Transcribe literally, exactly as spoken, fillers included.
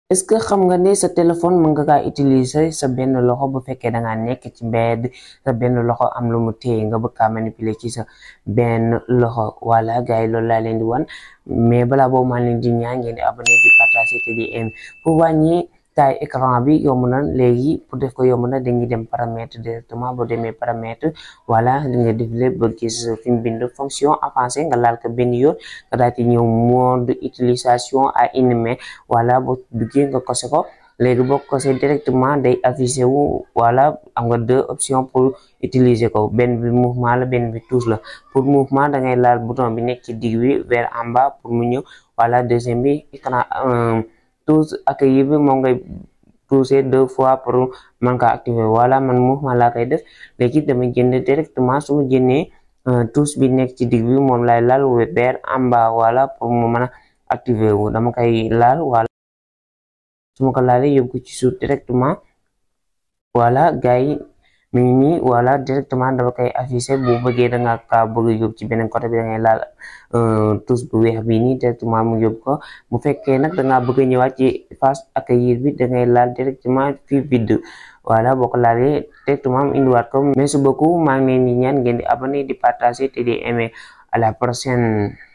est-ce que xam nga ne sa téléphone mën nga kaa utiliser sa benn loxo bu fekkee da ngaa nekk ci mbedd sa benn loxo am lu mu téye nga bëgg kaa manipuler ci sa benn loxo voilà gars yi loolu laa leen di wan mais balaa boobu maa leen di ñaan ngeen di abonné di partager te di aimer pour wàññi taille écran bi yomb na léegi pour def ko yomb na dañuy dem paramètre directement boo demee paramètre voilà di nga défilé ba gis fi mu bind fonction avancée nga laal ko benn yoon nga daal di ñëw mode utilisation à une main voilà boo duggee nga kose ko léegi boo kose directement day affiché wu voilà am nga deux options pour utiliser ko benn bi mouvement la benn bi touche la pour mouvement da ngay laal bouton bi nekk ci digg bi vers en bas pour mu ñëw voilà deuxième bi écran touche accueillir bi moom ngay toucher deux fois pour mën ka activer voilà man mouvement laa koy def léegi dama jënd directement su ma jëndee touche bi nekk ci digg bi moom lay laal vers en bas voilà pour mu mën a activer wu dama koy laal voilà su ma ko laalee yóbbu ko ci suuf directement voilà gars yi mi ngi nii voilà directement dama koy affiché bu bëggee da nga ka bëgg yóbbu ci beneen côté bi da ngay laal touche bu weex bi nii directement mu yóbbu ko bu fekkee nag da ngaa bëgg ñëwaat ci face accueillir bi da ngay laal directement fii vide voilà boo ko laalee directement mu indiwaat ko merci beaucoup maa ngi leen di ñaan ngeen di abonné di partager te di aimer à la prochaine.